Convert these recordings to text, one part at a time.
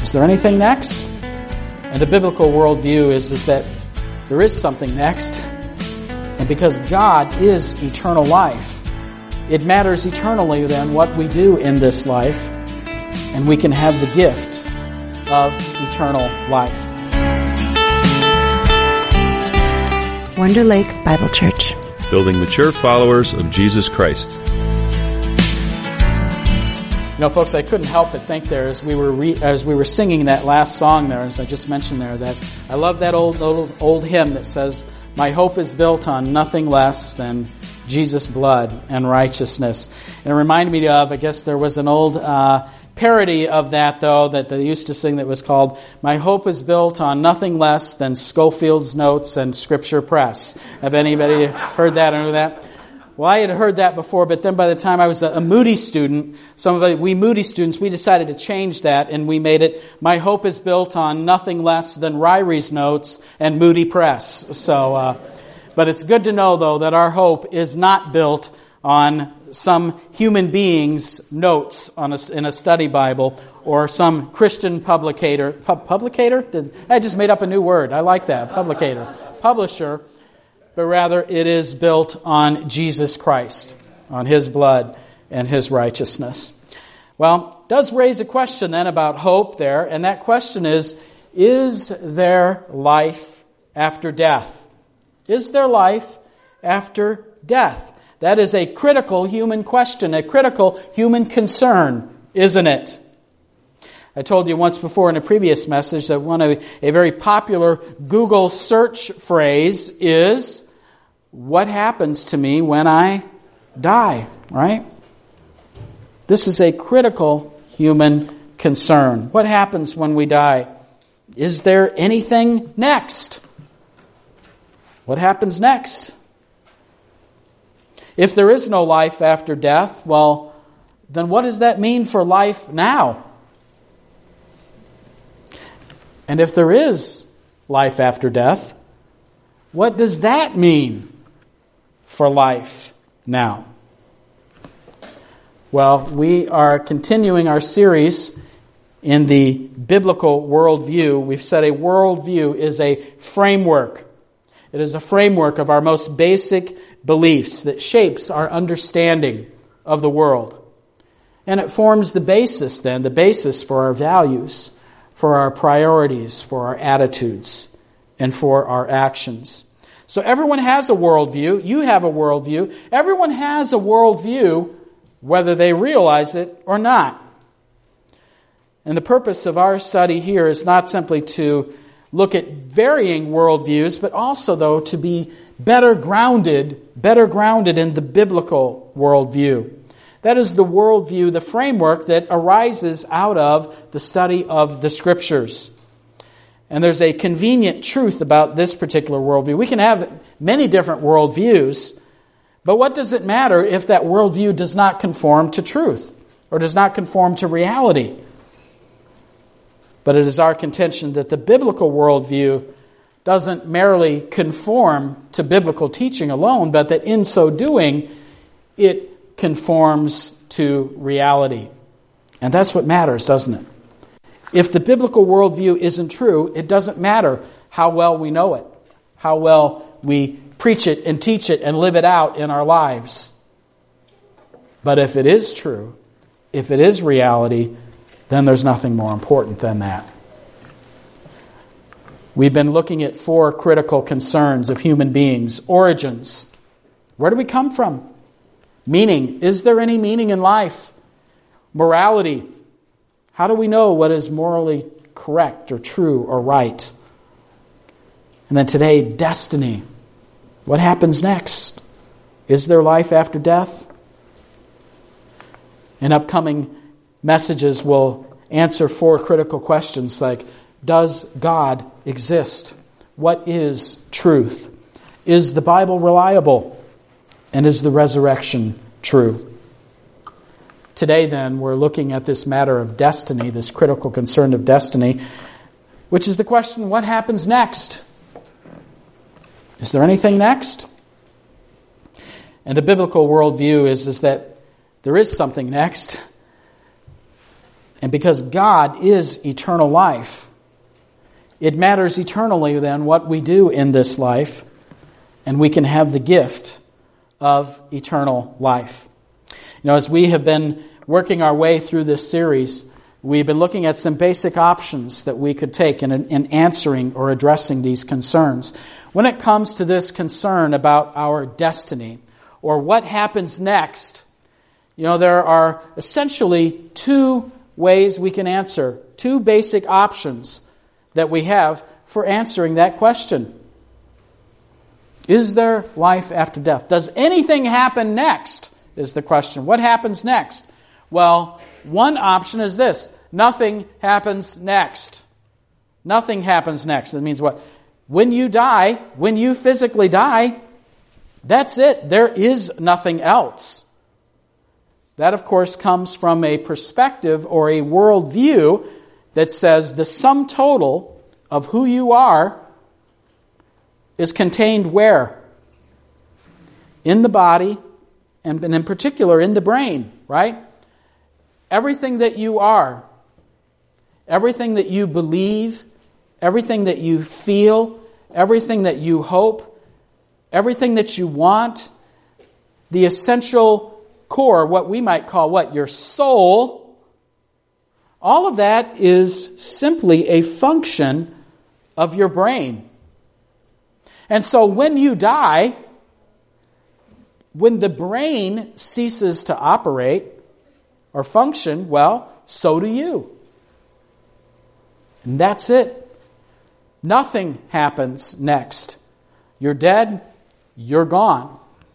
Is there anything next? And the biblical worldview is that there is something next. And because God is eternal life, it matters eternally then what we do in this life, and we can have the gift of eternal life. Wonder Lake Bible Church. Building mature followers of Jesus Christ. You know, folks, I couldn't help but think there as we were singing that last song there, as I just mentioned there, that I love that old hymn that says, "My hope is built on nothing less than Jesus' blood and righteousness." And it reminded me of, I guess there was an old parody of that, though, that they used to sing that was called, "My hope is built on nothing less than Schofield's Notes and Scripture Press." Have anybody heard that or knew that? Well, I had heard that before, but then by the time I was a Moody student, we Moody students, we decided to change that, and we made it, "My hope is built on nothing less than Ryrie's Notes and Moody Press." So, but it's good to know, though, that our hope is not built on some human being's notes in a study Bible or some Christian publicator. I just made up a new word. I like that. Publisher. But rather it is built on Jesus Christ, on His blood and His righteousness. Well, it does raise a question then about hope there, and that question is there life after death? Is there life after death? That is a critical human question, a critical human concern, isn't it? I told you once before in a previous message that a very popular Google search phrase is, "What happens to me when I die?" Right? This is a critical human concern. What happens when we die? Is there anything next? What happens next? If there is no life after death, well, then what does that mean for life now? And if there is life after death, what does that mean for life now? Well, we are continuing our series in the biblical worldview. We've said a worldview is a framework. It is a framework of our most basic beliefs that shapes our understanding of the world. And it forms the basis for our values, for our priorities, for our attitudes, and for our actions. So everyone has a worldview. You have a worldview. Everyone has a worldview, whether they realize it or not. And the purpose of our study here is not simply to look at varying worldviews, but also, though, to be better grounded in the biblical worldview. That is the worldview, the framework that arises out of the study of the Scriptures. And there's a convenient truth about this particular worldview. We can have many different worldviews, but what does it matter if that worldview does not conform to truth or does not conform to reality? But it is our contention that the biblical worldview doesn't merely conform to biblical teaching alone, but that in so doing, it conforms to reality. And that's what matters, doesn't it? If the biblical worldview isn't true, it doesn't matter how well we know it, how well we preach it and teach it and live it out in our lives. But if it is true, if it is reality, then there's nothing more important than that. We've been looking at 4 critical concerns of human beings. Origins. Where do we come from? Meaning. Is there any meaning in life? Morality. How do we know what is morally correct or true or right? And then today, destiny. What happens next? Is there life after death? In upcoming messages, we'll answer 4 critical questions like, does God exist? What is truth? Is the Bible reliable? And is the resurrection true? Today, then, we're looking at this matter of destiny, this critical concern of destiny, which is the question, what happens next? Is there anything next? And the biblical worldview is that there is something next. And because God is eternal life, it matters eternally then what we do in this life, and we can have the gift of eternal life. As we have been working our way through this series, we've been looking at some basic options that we could take in answering or addressing these concerns. When it comes to this concern about our destiny, or what happens next, there are essentially two ways we can answer, two basic options that we have for answering that question. Is there life after death? Does anything happen next, is the question. What happens next? Well, one option is this. Nothing happens next. Nothing happens next. That means what? When you die, when you physically die, that's it. There is nothing else. That, of course, comes from a perspective or a worldview that says the sum total of who you are is contained where? In the body, and in particular in the brain, right? Everything that you are, everything that you believe, everything that you feel, everything that you hope, everything that you want, the essential core, what we might call your soul, all of that is simply a function of your brain. And so when you die, when the brain ceases to operate or function, well, so do you. And that's it. Nothing happens next. You're dead, you're gone.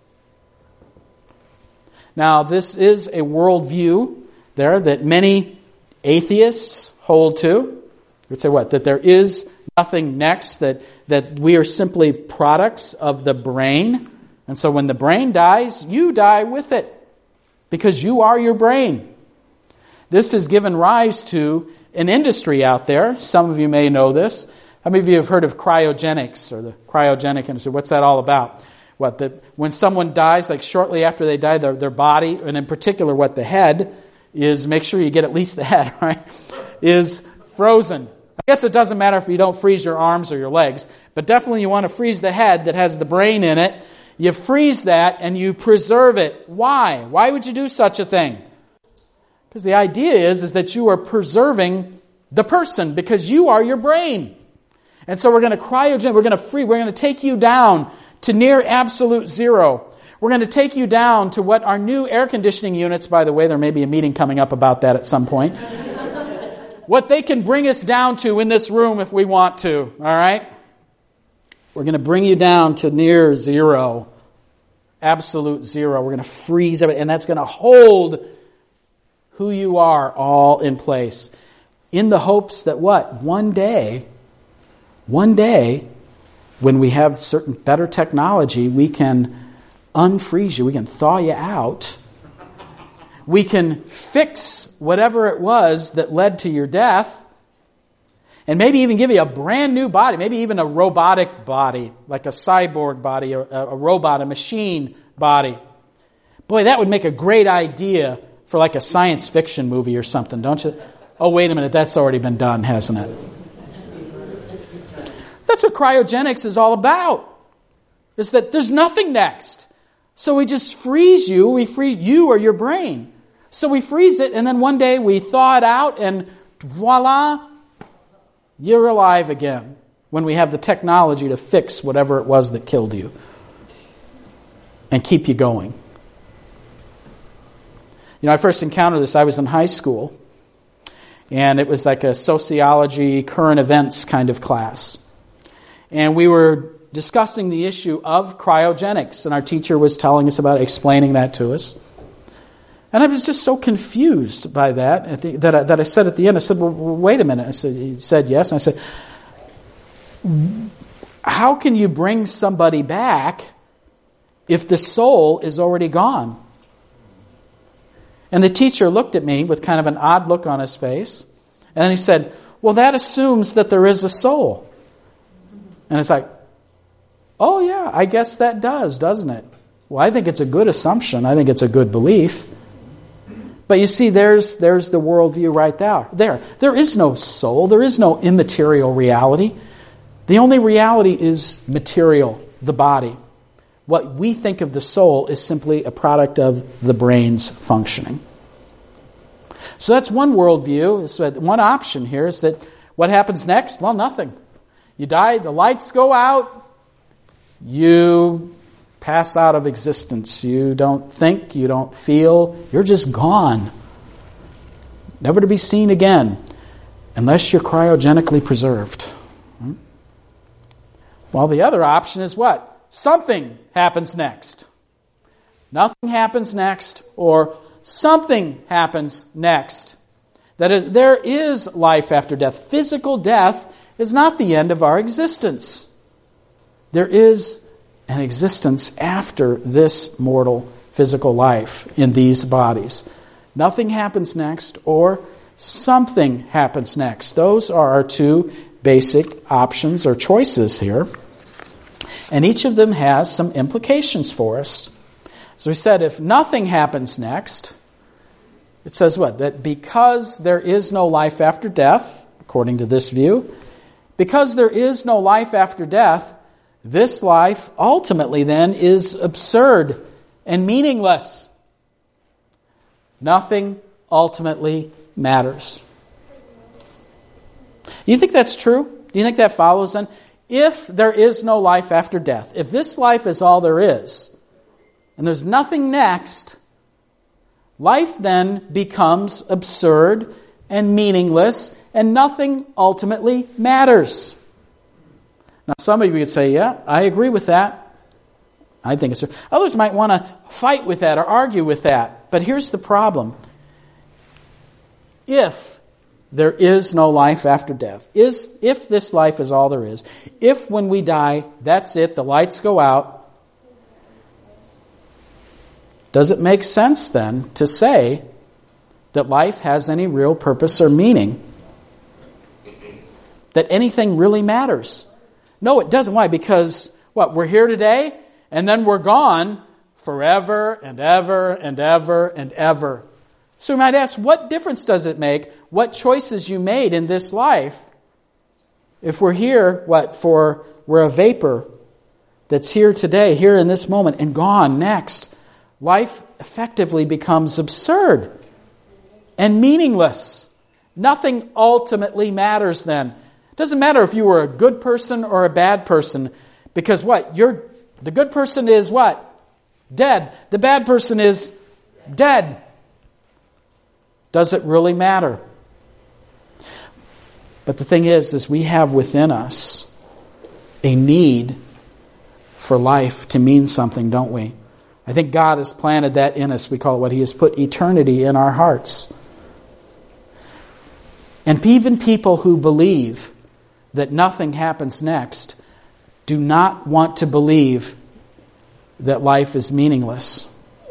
Now, this is a worldview there that many atheists hold to. Would say what? That there is nothing next, that we are simply products of the brain. And so when the brain dies, you die with it, because you are your brain. This has given rise to an industry out there. Some of you may know this. How many of you have heard of cryogenics, or the cryogenic industry? What's that all about? When someone dies, like shortly after they die, their body, and in particular the head, is, make sure you get at least the head, right, is frozen. I guess it doesn't matter if you don't freeze your arms or your legs, but definitely you want to freeze the head that has the brain in it. You freeze that and you preserve it. Why? Why would you do such a thing? Because the idea is that you are preserving the person, because you are your brain. And so we're going to we're going to take you down to near absolute zero. We're going to take you down to what our new air conditioning units, by the way, there may be a meeting coming up about that at some point, what they can bring us down to in this room if we want to, all right? We're going to bring you down to near zero, absolute zero. We're going to freeze everything, and that's going to hold who you are all in place, in the hopes that what? One day, when we have certain better technology, we can unfreeze you, we can thaw you out, we can fix whatever it was that led to your death, and maybe even give you a brand new body, maybe even a robotic body, like a cyborg body, a robot, a machine body. Boy, that would make a great idea for like a science fiction movie or something, don't you? Oh, wait a minute, that's already been done, hasn't it? That's what cryogenics is all about, is that there's nothing next. So we just freeze you, we freeze you or your brain. So we freeze it, and then one day we thaw it out, and voila, you're alive again, when we have the technology to fix whatever it was that killed you and keep you going. I first encountered this, I was in high school, and it was like a sociology, current events kind of class. And we were discussing the issue of cryogenics, and our teacher was telling us about it, explaining that to us. And I was just so confused by that, that I said at the end, I said, well, wait a minute. He said yes. And I said, how can you bring somebody back if the soul is already gone? And the teacher looked at me with kind of an odd look on his face. And then he said, well, that assumes that there is a soul. And it's like, oh yeah, I guess that does, doesn't it? Well, I think it's a good assumption. I think it's a good belief. But you see, there's the worldview right there. There is no soul. There is no immaterial reality. The only reality is material, the body. What we think of the soul is simply a product of the brain's functioning. So that's one worldview. One option here is that what happens next? Well, nothing. You die, the lights go out, you pass out of existence. You don't think, you don't feel, you're just gone. Never to be seen again, unless you're cryogenically preserved. Well, the other option is what? Something happens next. Nothing happens next, or something happens next. That is, there is life after death. Physical death is not the end of our existence. There is an existence after this mortal physical life in these bodies. Nothing happens next, or something happens next. Those are our two basic options or choices here. And each of them has some implications for us. So we said if nothing happens next, it says what? That because there is no life after death, according to this view, because there is no life after death, this life ultimately then is absurd and meaningless. Nothing ultimately matters. You think that's true? Do you think that follows then? If there is no life after death, if this life is all there is, and there's nothing next, life then becomes absurd and meaningless, and nothing ultimately matters. Now, some of you would say, yeah, I agree with that. I think it's true. Others might want to fight with that or argue with that. But here's the problem. If there is no life after death, if this life is all there is, if when we die, that's it, the lights go out, does it make sense then to say that life has any real purpose or meaning? That anything really matters? No, it doesn't. Why? Because, we're here today, and then we're gone forever and ever and ever and ever. So we might ask, what difference does it make what choices you made in this life if we're here, we're a vapor that's here today, here in this moment, and gone next? Life effectively becomes absurd and meaningless. Nothing ultimately matters then. It doesn't matter if you were a good person or a bad person, because the good person is what? Dead. The bad person is dead. Does it really matter? But the thing is we have within us a need for life to mean something, don't we? I think God has planted that in us. We call it what He has put eternity in our hearts. And even people who believe that nothing happens next do not want to believe that life is meaningless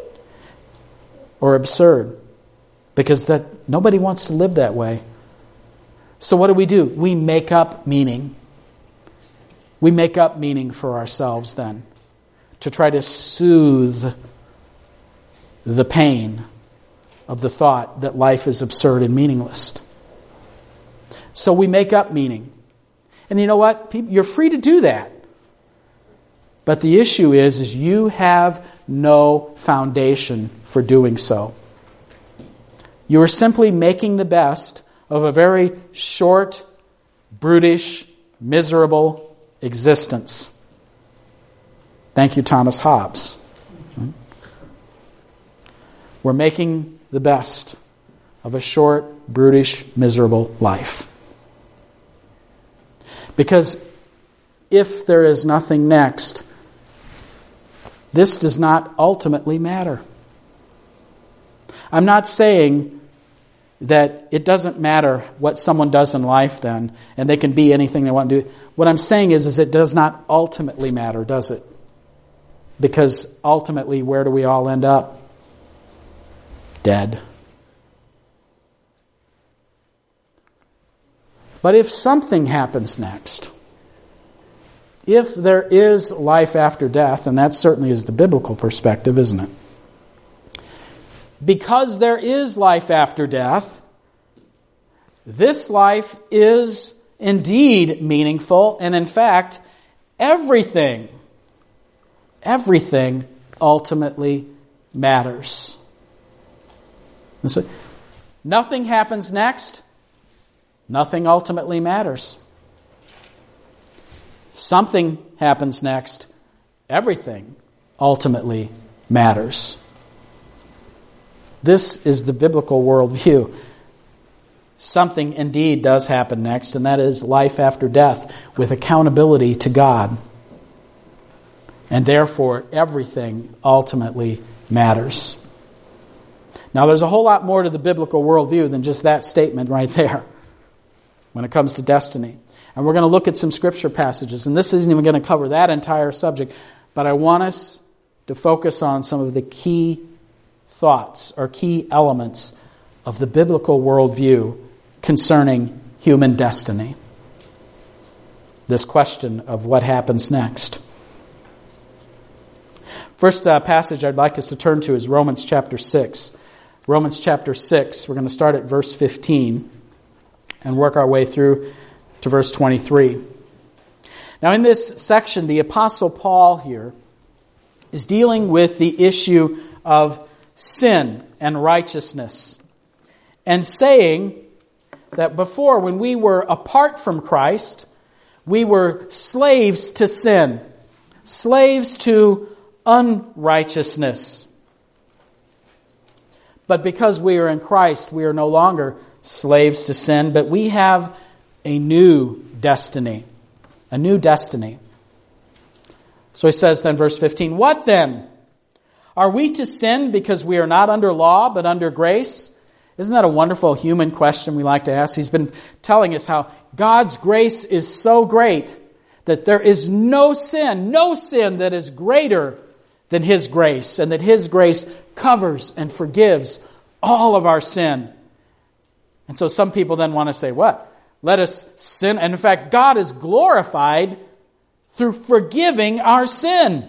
or absurd, because that nobody wants to live that way. So what do? We make up meaning. We make up meaning for ourselves then, to try to soothe the pain of the thought that life is absurd and meaningless. So we make up meaning. And you know what? You're free to do that. But the issue is you have no foundation for doing so. You are simply making the best of a very short, brutish, miserable existence. Thank you, Thomas Hobbes. We're making the best of a short, brutish, miserable life. Because if there is nothing next, this does not ultimately matter. I'm not saying that it doesn't matter what someone does in life then, and they can be anything they want to do. What I'm saying is it does not ultimately matter, does it? Because ultimately, where do we all end up? Dead. But if something happens next, if there is life after death, and that certainly is the biblical perspective, isn't it? because there is life after death, this life is indeed meaningful, and in fact, everything ultimately matters. So, nothing happens next, nothing ultimately matters. Something happens next, everything ultimately matters. This is the biblical worldview. Something indeed does happen next, and that is life after death with accountability to God. And therefore, everything ultimately matters. Now, there's a whole lot more to the biblical worldview than just that statement right there when it comes to destiny. And we're going to look at some scripture passages, and this isn't even going to cover that entire subject, but I want us to focus on some of the key thoughts or key elements of the biblical worldview concerning human destiny. This question of what happens next. First passage I'd like us to turn to is Romans chapter 6. Romans chapter 6, we're going to start at verse 15 and work our way through to verse 23. Now in this section, the Apostle Paul here is dealing with the issue of sin and righteousness, and saying that before, when we were apart from Christ, we were slaves to sin, slaves to unrighteousness. But because we are in Christ, we are no longer slaves to sin, but we have a new destiny. A new destiny. So he says then, verse 15, "What then? Are we to sin because we are not under law, but under grace?" Isn't that a wonderful human question we like to ask? He's been telling us how God's grace is so great that there is no sin that is greater than His grace, and that His grace covers and forgives all of our sin. And so some people then want to say, what? Let us sin. And in fact, God is glorified through forgiving our sin.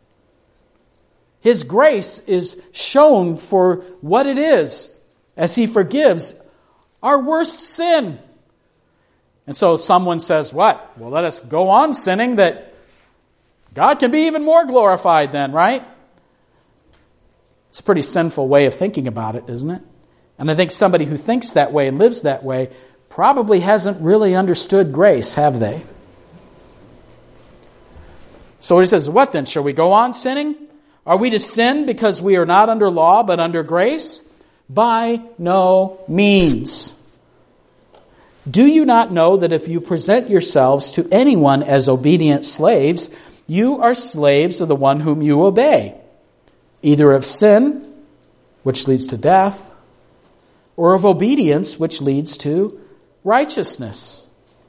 His grace is shown for what it is as He forgives our worst sin. And so someone says, what? Well, let us go on sinning that God can be even more glorified then, right? It's a pretty sinful way of thinking about it, isn't it? And I think somebody who thinks that way and lives that way probably hasn't really understood grace, have they? So he says, what then? Shall we go on sinning? Are we to sin because we are not under law but under grace? By no means. Do you not know that if you present yourselves to anyone as obedient slaves, you are slaves of the one whom you obey, either of sin, which leads to death, or of obedience, which leads to righteousness?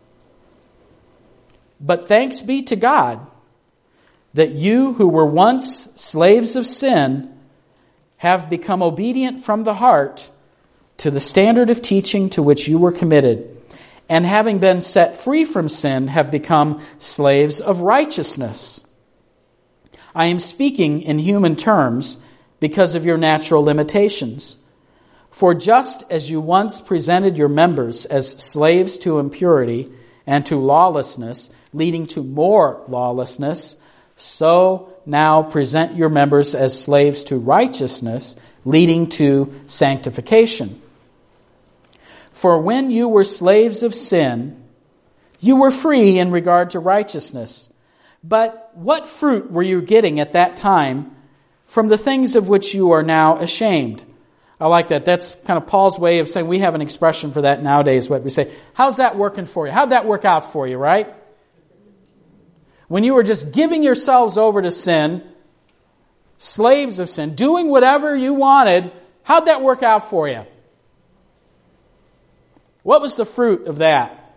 But thanks be to God that you who were once slaves of sin have become obedient from the heart to the standard of teaching to which you were committed, and having been set free from sin, have become slaves of righteousness. I am speaking in human terms because of your natural limitations. For just as you once presented your members as slaves to impurity and to lawlessness, leading to more lawlessness, so now present your members as slaves to righteousness, leading to sanctification. For when you were slaves of sin, you were free in regard to righteousness. But what fruit were you getting at that time from the things of which you are now ashamed? I like that. That's kind of Paul's way of saying, we have an expression for that nowadays. What we say, how's that working for you? How'd that work out for you, right? When you were just giving yourselves over to sin, slaves of sin, doing whatever you wanted, how'd that work out for you? What was the fruit of that?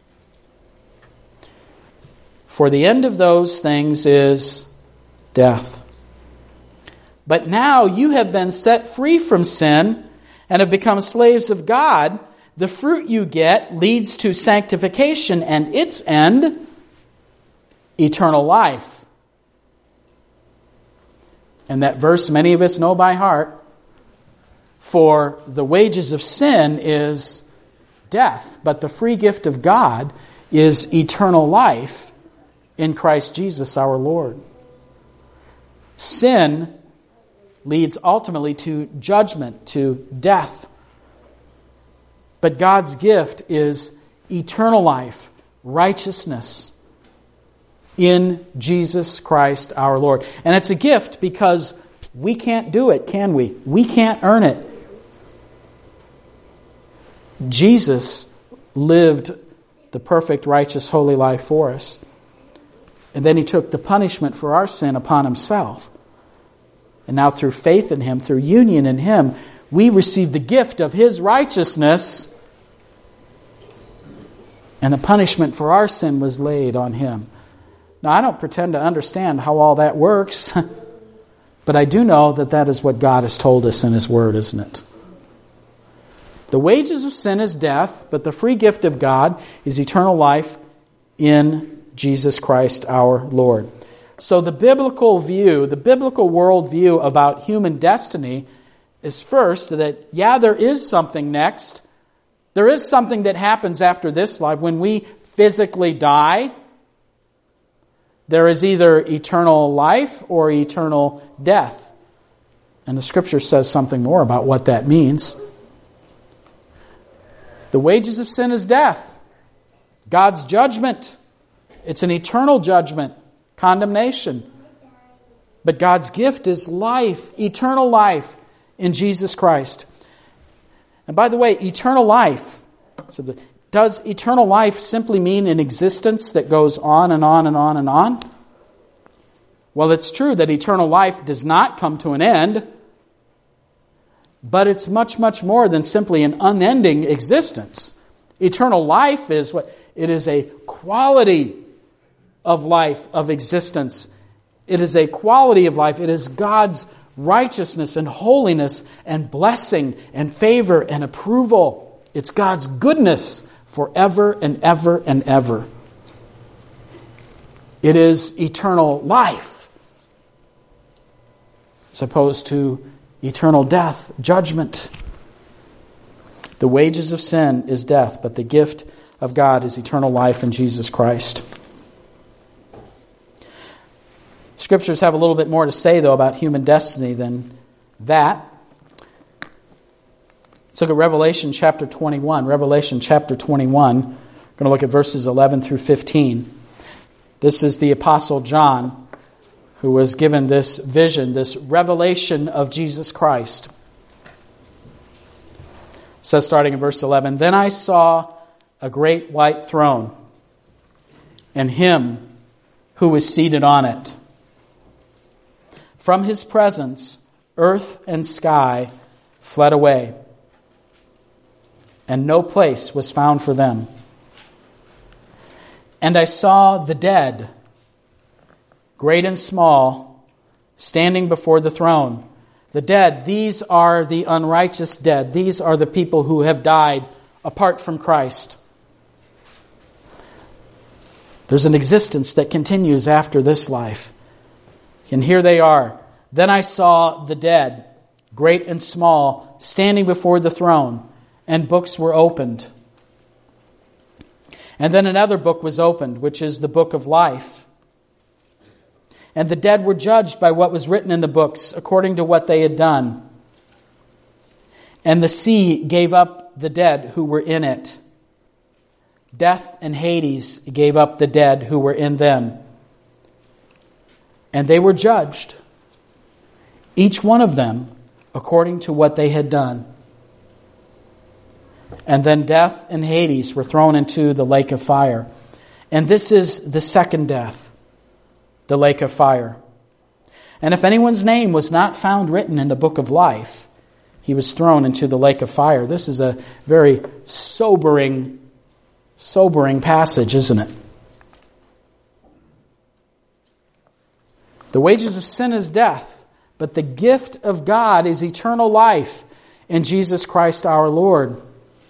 For the end of those things is death. But now you have been set free from sin and have become slaves of God. The fruit you get leads to sanctification, and its end, eternal life. And that verse many of us know by heart. For the wages of sin is death, but the free gift of God is eternal life in Christ Jesus our Lord. Sin leads ultimately to judgment, to death. But God's gift is eternal life, righteousness in Jesus Christ our Lord. And it's a gift because we can't do it, can we? We can't earn it. Jesus lived the perfect, righteous, holy life for us. And then He took the punishment for our sin upon Himself. And now through faith in Him, through union in Him, we receive the gift of His righteousness. And the punishment for our sin was laid on Him. Now, I don't pretend to understand how all that works. But I do know that that is what God has told us in His Word, isn't it? The wages of sin is death, but the free gift of God is eternal life in Jesus Christ our Lord. So the biblical view, the biblical worldview about human destiny is first that, yeah, there is something next. There is something that happens after this life. When we physically die, there is either eternal life or eternal death. And the Scripture says something more about what that means. The wages of sin is death. God's judgment. It's an eternal judgment, condemnation. But God's gift is life, eternal life in Jesus Christ. And by the way, eternal life. Does eternal life simply mean an existence that goes on and on and on and on? Well, it's true that eternal life does not come to an end, but it's much, much more than simply an unending existence. Eternal life is what? It is a quality of life, of existence. It is a quality of life. It is God's righteousness and holiness and blessing and favor and approval. It's God's goodness forever and ever and ever. It is eternal life as opposed to eternal death, judgment. The wages of sin is death, but the gift of God is eternal life in Jesus Christ. Scriptures have a little bit more to say, though, about human destiny than that. Let's look at Revelation chapter 21. Revelation chapter 21. We're going to look at verses 11 through 15. This is the Apostle John, who was given this vision, this revelation of Jesus Christ. It says, starting in verse 11, "Then I saw a great white throne, and Him who was seated on it. From His presence, earth and sky fled away, and no place was found for them. And I saw the dead, great and small, standing before the throne. The dead, these are the unrighteous dead. These are the people who have died apart from Christ. There's an existence that continues after this life. And here they are. Then I saw the dead, great and small, standing before the throne, and books were opened. And then another book was opened, which is the book of life. And the dead were judged by what was written in the books, according to what they had done. And the sea gave up the dead who were in it. Death and Hades gave up the dead who were in them. And they were judged, each one of them, according to what they had done. And then death and Hades were thrown into the lake of fire. And this is the second death, the lake of fire. And if anyone's name was not found written in the book of life, he was thrown into the lake of fire." This is a very sobering passage, isn't it? The wages of sin is death, but the gift of God is eternal life in Jesus Christ our Lord.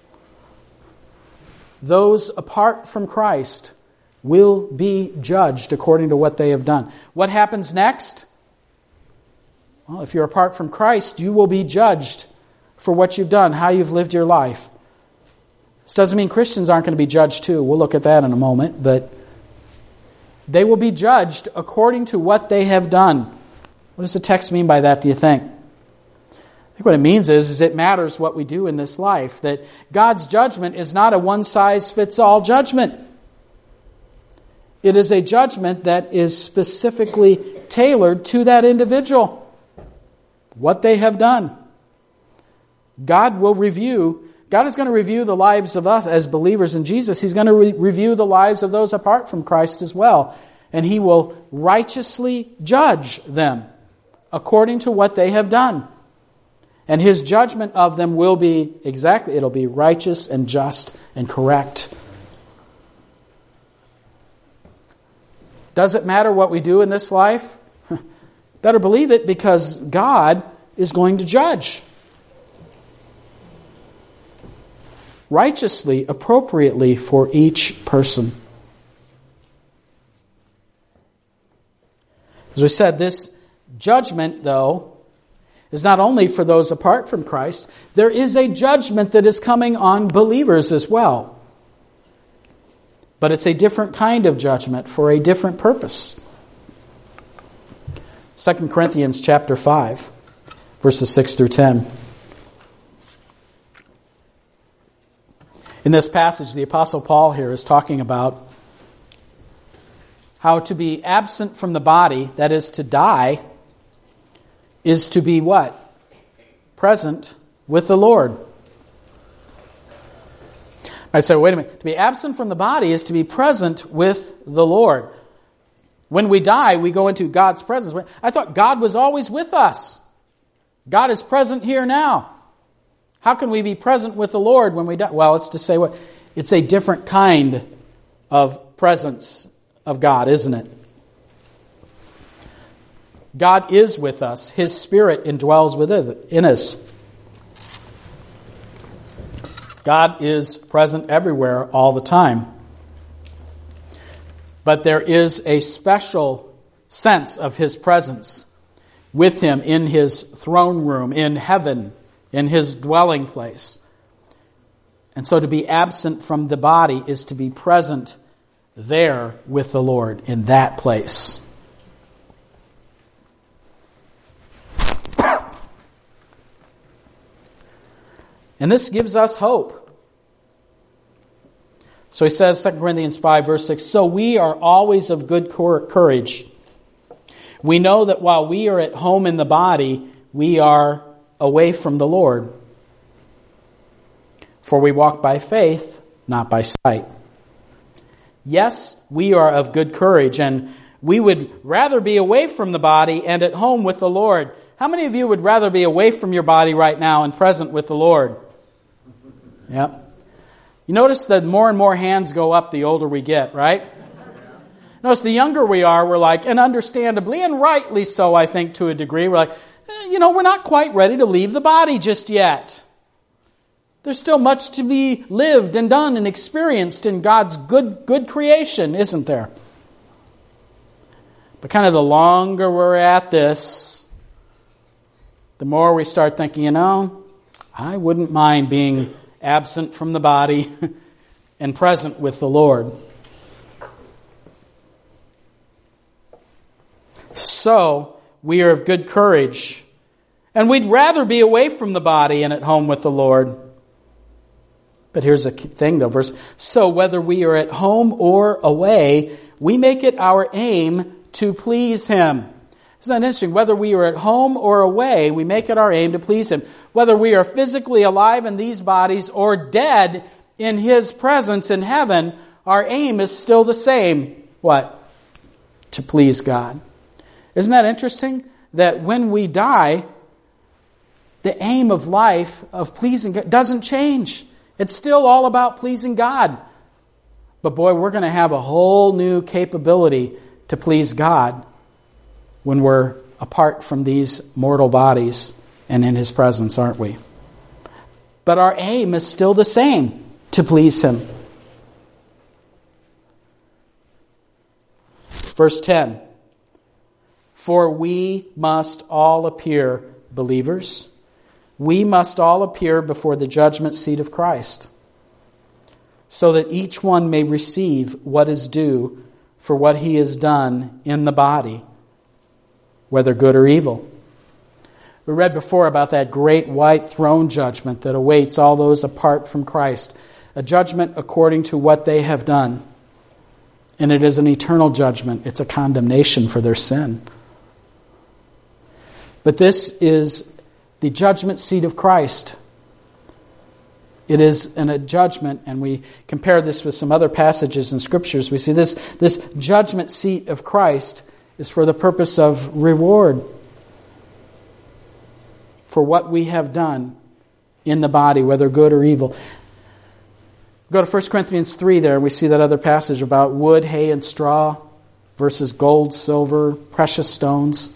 Those apart from Christ will be judged according to what they have done. What happens next? Well, if you're apart from Christ, you will be judged for what you've done, how you've lived your life. This doesn't mean Christians aren't going to be judged too. We'll look at that in a moment. But they will be judged according to what they have done. What does the text mean by that, do you think? I think what it means is it matters what we do in this life. That God's judgment is not a one-size-fits-all judgment. It is a judgment that is specifically tailored to that individual. What they have done. God is going to review the lives of us as believers in Jesus. He's going to review the lives of those apart from Christ as well. And He will righteously judge them according to what they have done. And His judgment of them will be it'll be righteous and just and correct. Does it matter what we do in this life? Better believe it, because God is going to judge. Righteously, appropriately for each person. As we said, this judgment, though, is not only for those apart from Christ. There is a judgment that is coming on believers as well. But it's a different kind of judgment for a different purpose. 2 Corinthians chapter 5, verses 6 through 10. In this passage, the Apostle Paul here is talking about how to be absent from the body, that is to die, is to be what? Present with the Lord. I'd say, wait a minute. To be absent from the body is to be present with the Lord. When we die, we go into God's presence. I thought God was always with us. God is present here now. How can we be present with the Lord when we die? Well, it's to say what? It's a different kind of presence of God, isn't it? God is with us. His Spirit indwells in us. God is present everywhere all the time. But there is a special sense of His presence with Him in His throne room, in heaven, in His dwelling place. And so to be absent from the body is to be present there with the Lord in that place. And this gives us hope. So he says, 2 Corinthians 5, verse 6, so we are always of good courage. We know that while we are at home in the body, we are away from the Lord. For we walk by faith, not by sight. Yes, we are of good courage, and we would rather be away from the body and at home with the Lord. How many of you would rather be away from your body right now and present with the Lord? Yep. You notice that more and more hands go up the older we get, right? Notice the younger we are, we're like, and understandably and rightly so, I think, to a degree, we're like, we're not quite ready to leave the body just yet. There's still much to be lived and done and experienced in God's good creation, isn't there? But kind of the longer we're at this, the more we start thinking, I wouldn't mind being absent from the body and present with the Lord. So, we are of good courage. And we'd rather be away from the body and at home with the Lord. But here's a thing though, verse. So whether we are at home or away, we make it our aim to please Him. Isn't that interesting? Whether we are at home or away, we make it our aim to please Him. Whether we are physically alive in these bodies or dead in His presence in heaven, our aim is still the same. What? To please God. Isn't that interesting? That when we die, the aim of life, of pleasing God, doesn't change. It's still all about pleasing God. But boy, we're going to have a whole new capability to please God when we're apart from these mortal bodies and in His presence, aren't we? But our aim is still the same, to please Him. Verse 10, for we must all appear, believers, we must all appear before the judgment seat of Christ, so that each one may receive what is due for what he has done in the body, whether good or evil. We read before about that great white throne judgment that awaits all those apart from Christ, a judgment according to what they have done. And it is an eternal judgment. It's a condemnation for their sin. But this is the judgment seat of Christ. It is a judgment, and we compare this with some other passages in Scriptures. We see this judgment seat of Christ is for the purpose of reward for what we have done in the body, whether good or evil. Go to 1 Corinthians 3 there, and we see that other passage about wood, hay, and straw versus gold, silver, precious stones.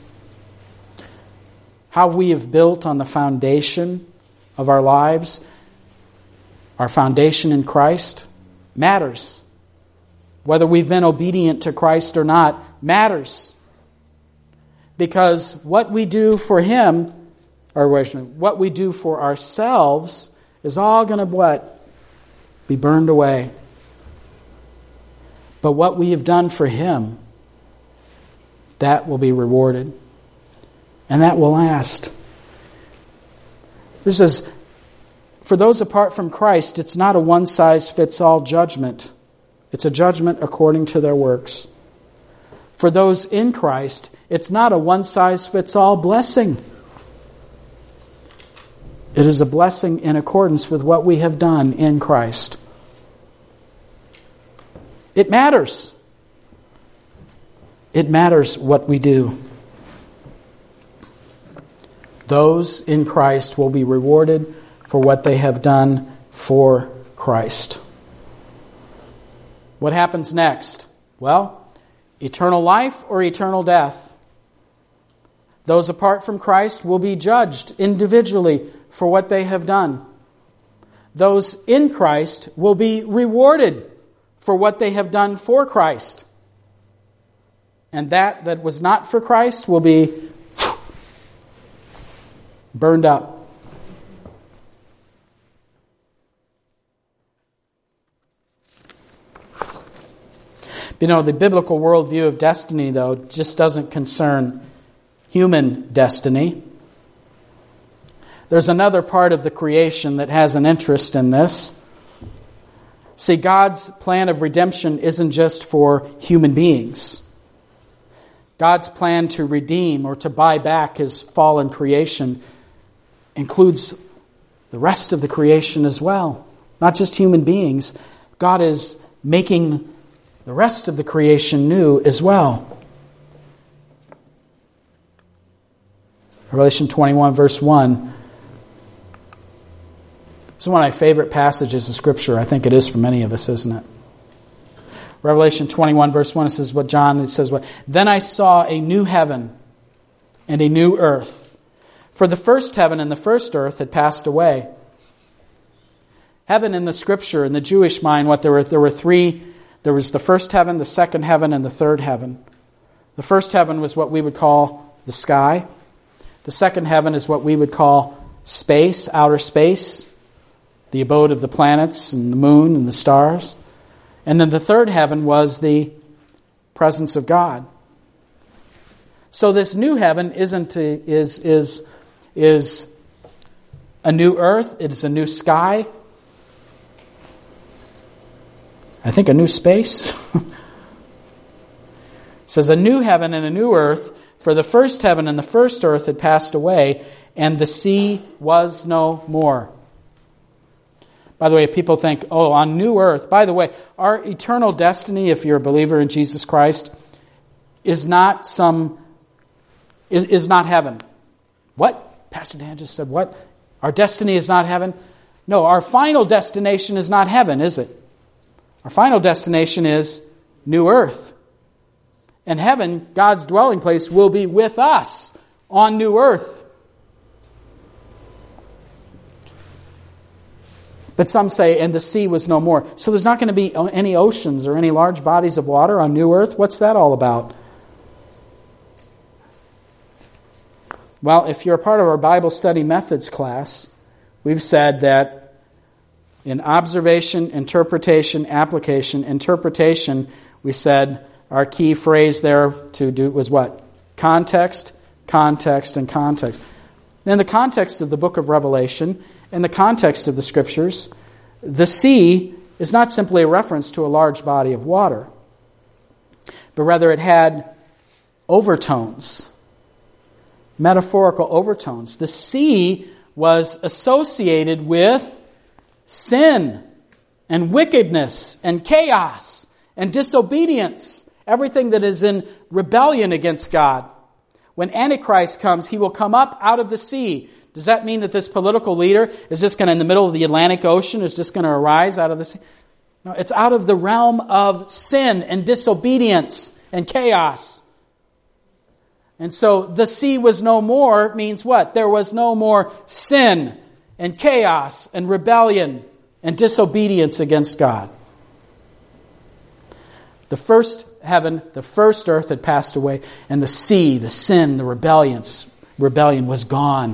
How we have built on the foundation of our lives, our foundation in Christ, matters. Whether we've been obedient to Christ or not matters. Because what we do for Him, or what we do for ourselves, is all going to what? Be burned away. But what we have done for Him, that will be rewarded. And that will last. This is, for those apart from Christ, it's not a one-size-fits-all judgment. It's a judgment according to their works. For those in Christ, it's not a one-size-fits-all blessing. It is a blessing in accordance with what we have done in Christ. It matters. It matters what we do. Those in Christ will be rewarded for what they have done for Christ. What happens next? Well, eternal life or eternal death. Those apart from Christ will be judged individually for what they have done. Those in Christ will be rewarded for what they have done for Christ. And that was not for Christ will be burned up. You know, the biblical worldview of destiny, though, just doesn't concern human destiny. There's another part of the creation that has an interest in this. See, God's plan of redemption isn't just for human beings. God's plan to redeem or to buy back His fallen creation includes the rest of the creation as well. Not just human beings. God is making the rest of the creation new as well. Revelation 21 verse 1. This is one of my favorite passages of Scripture. I think it is for many of us, isn't it? Revelation 21 verse 1, it says, Then I saw a new heaven and a new earth. For the first heaven and the first earth had passed away. Heaven in the Scripture, in the Jewish mind, there were three. There was the first heaven, the second heaven, and the third heaven. The first heaven was what we would call the sky. The second heaven is what we would call space, outer space, the abode of the planets and the moon and the stars. And then the third heaven was the presence of God. So this new heaven is a new earth. It is a new sky. I think a new space. It says a new heaven and a new earth, for the first heaven and the first earth had passed away, and the sea was no more. By the way, people think, on new earth. By the way, our eternal destiny, if you're a believer in Jesus Christ, is not heaven. What? Pastor Dan just said, what? Our destiny is not heaven? No, our final destination is not heaven, is it? Our final destination is new earth. And heaven, God's dwelling place, will be with us on new earth. But some say, and the sea was no more. So there's not going to be any oceans or any large bodies of water on new earth? What's that all about? Well, if you're a part of our Bible study methods class, we've said that in observation, interpretation, application, interpretation, we said our key phrase there to do was what? Context, context, and context. In the context of the book of Revelation, in the context of the Scriptures, the sea is not simply a reference to a large body of water, but rather it had overtones, metaphorical overtones. The sea was associated with sin and wickedness and chaos and disobedience, everything that is in rebellion against God. When Antichrist comes, he will come up out of the sea. Does that mean that this political leader is just going to, in the middle of the Atlantic Ocean, is just going to arise out of the sea? No, it's out of the realm of sin and disobedience and chaos. And so the sea was no more means what? There was no more sin and chaos and rebellion and disobedience against God. The first heaven, the first earth had passed away, and the sea, the sin, the rebellion was gone.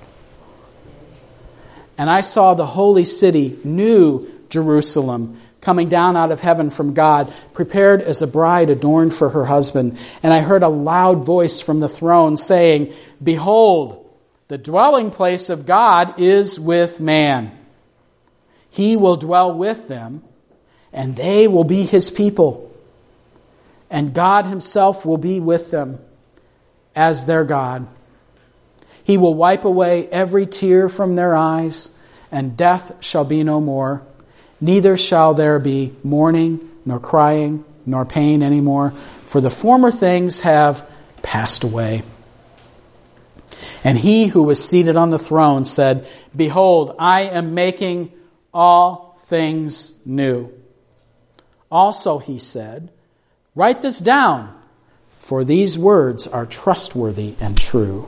And I saw the holy city, New Jerusalem, coming down out of heaven from God, prepared as a bride adorned for her husband. And I heard a loud voice from the throne saying, "Behold, the dwelling place of God is with man. He will dwell with them, and they will be His people. And God Himself will be with them as their God. He will wipe away every tear from their eyes, and death shall be no more. Neither shall there be mourning, nor crying, nor pain anymore, for the former things have passed away." And He who was seated on the throne said, "Behold, I am making all things new." Also He said, "Write this down, for these words are trustworthy and true."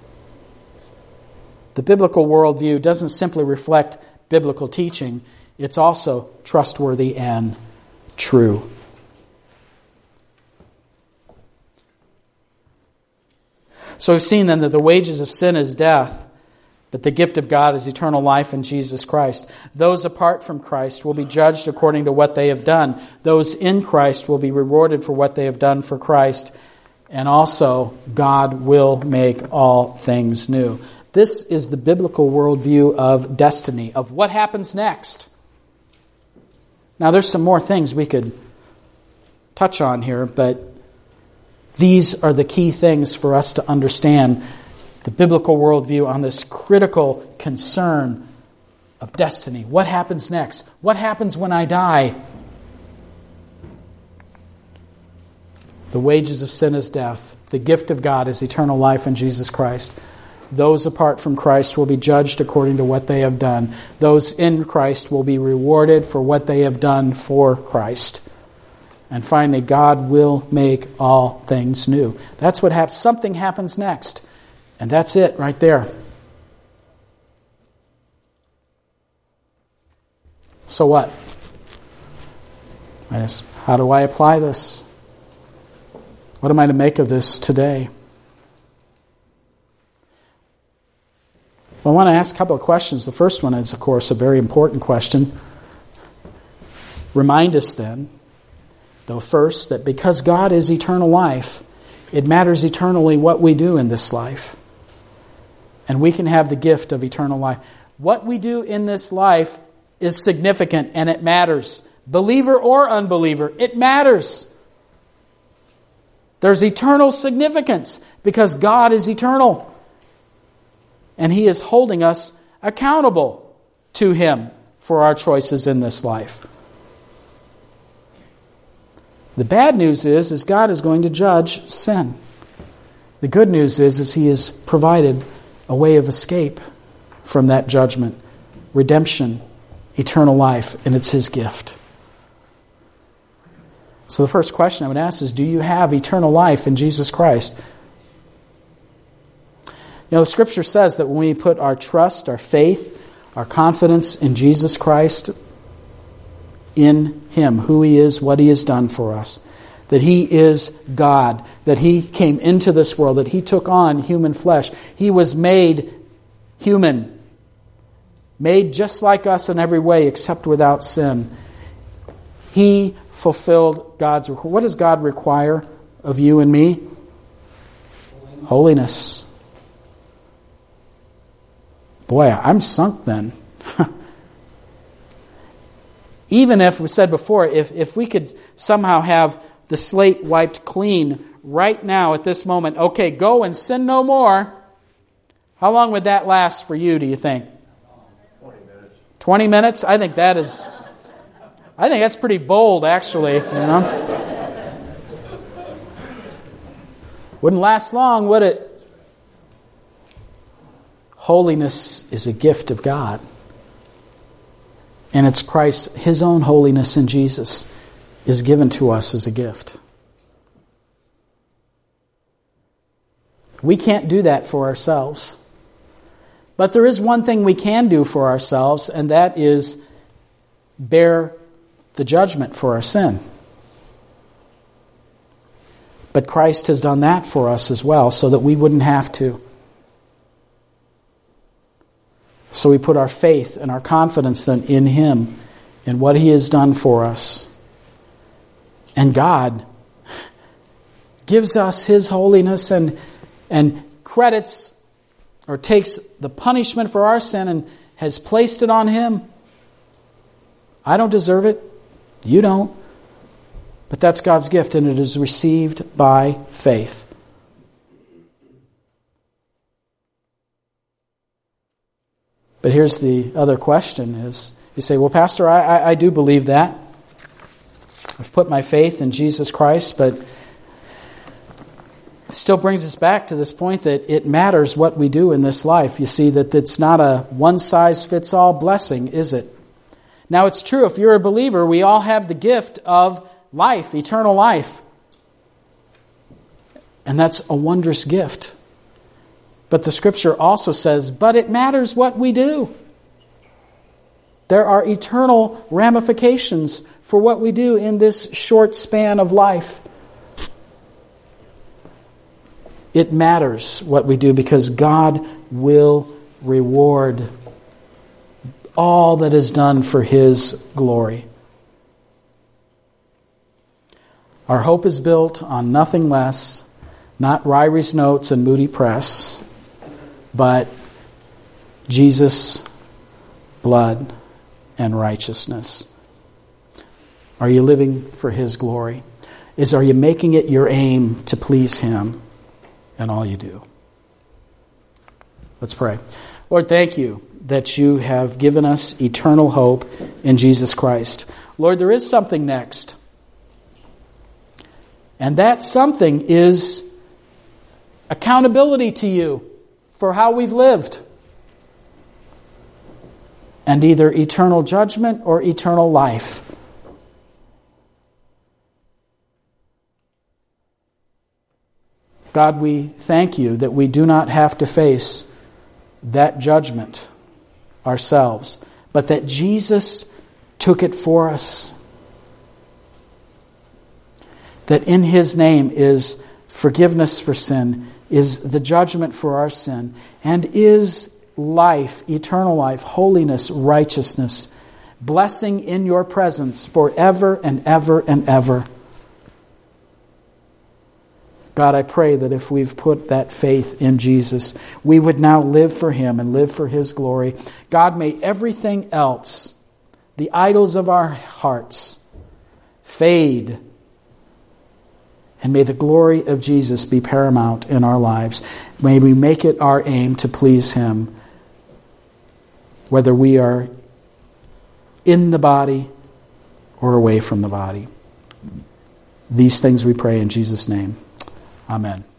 The biblical worldview doesn't simply reflect biblical teaching, it's also trustworthy and true. So we've seen then that the wages of sin is death, but the gift of God is eternal life in Jesus Christ. Those apart from Christ will be judged according to what they have done. Those in Christ will be rewarded for what they have done for Christ. And also, God will make all things new. This is the biblical worldview of destiny, of what happens next. Now, there's some more things we could touch on here, but these are the key things for us to understand the biblical worldview on this critical concern of destiny. What happens next? What happens when I die? The wages of sin is death. The gift of God is eternal life in Jesus Christ. Those apart from Christ will be judged according to what they have done. Those in Christ will be rewarded for what they have done for Christ. And finally, God will make all things new. That's what happens. Something happens next. And that's it right there. So what? How do I apply this? What am I to make of this today? Well, I want to ask a couple of questions. The first one is, of course, a very important question. Remind us then, though first, that because God is eternal life, it matters eternally what we do in this life. And we can have the gift of eternal life. What we do in this life is significant and it matters. Believer or unbeliever, it matters. There's eternal significance because God is eternal. And He is holding us accountable to Him for our choices in this life. The bad news is God is going to judge sin. The good news is He has provided a way of escape from that judgment, redemption, eternal life, and it's His gift. So the first question I would ask is, do you have eternal life in Jesus Christ? You know, the Scripture says that when we put our trust, our faith, our confidence in Jesus Christ, in Him, who He is, what He has done for us, that He is God, that He came into this world, that He took on human flesh. He was made human, made just like us in every way except without sin. He fulfilled God's requirement. What does God require of you and me? Holiness. Boy, I'm sunk then. Even if, we said before, if we could somehow have the slate wiped clean right now at this moment, okay, go and sin no more, how long would that last for you, do you think? 20 minutes. 20 minutes? I think that's pretty bold, actually, Wouldn't last long, would it? Holiness is a gift of God. And it's Christ, His own holiness in Jesus is given to us as a gift. We can't do that for ourselves. But there is one thing we can do for ourselves, and that is bear the judgment for our sin. But Christ has done that for us as well, so that we wouldn't have to. So we put our faith and our confidence then in Him, in what He has done for us. And God gives us His holiness and credits or takes the punishment for our sin and has placed it on Him. I don't deserve it. You don't. But that's God's gift, and it is received by faith. But here's the other question is, you say, well, Pastor, I do believe that. I've put my faith in Jesus Christ, but it still brings us back to this point that it matters what we do in this life. You see, that it's not a one-size-fits-all blessing, is it? Now, it's true, if you're a believer, we all have the gift of life, eternal life. And that's a wondrous gift. But the Scripture also says, but it matters what we do. There are eternal ramifications for what we do in this short span of life. It matters what we do because God will reward all that is done for His glory. Our hope is built on nothing less, not Ryrie's Notes and Moody Press, but Jesus' blood and righteousness. Are you living for His glory? Are you making it your aim to please Him in all you do? Let's pray. Lord, thank You that You have given us eternal hope in Jesus Christ. Lord, there is something next. And that something is accountability to You for how we've lived. And either eternal judgment or eternal life. God, we thank You that we do not have to face that judgment ourselves, but that Jesus took it for us. That in His name is forgiveness for sin, is the judgment for our sin, and is life, eternal life, holiness, righteousness, blessing in Your presence forever and ever and ever. God, I pray that if we've put that faith in Jesus, we would now live for Him and live for His glory. God, may everything else, the idols of our hearts, fade. And may the glory of Jesus be paramount in our lives. May we make it our aim to please Him, whether we are in the body or away from the body. These things we pray in Jesus' name. Amen.